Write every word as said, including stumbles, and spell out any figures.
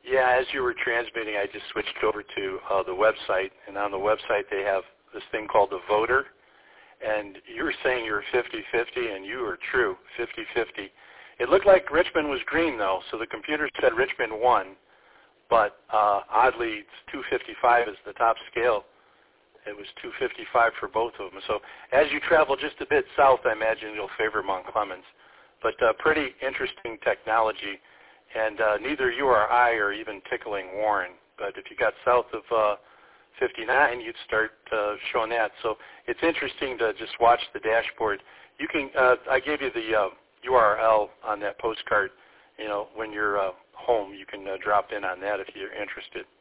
Yeah, as you were transmitting, I just switched over to uh, the website, and on the website they have this thing called the voter, and you were saying you were fifty fifty, and you were true, fifty fifty. It looked like Richmond was green, though, so the computer said Richmond won, but uh, oddly, it's two fifty-five is the top scale. It was two fifty-five for both of them. So as you travel just a bit south, I imagine you'll favor Mount Clemens. But uh, pretty interesting technology, and uh, neither you or I are even tickling Warren. But if you got south of uh, fifty-nine, you'd start uh, showing that. So it's interesting to just watch the dashboard. You can. Uh, I gave you the uh, U R L on that postcard. You know, when you're uh, home, you can uh, drop in on that if you're interested.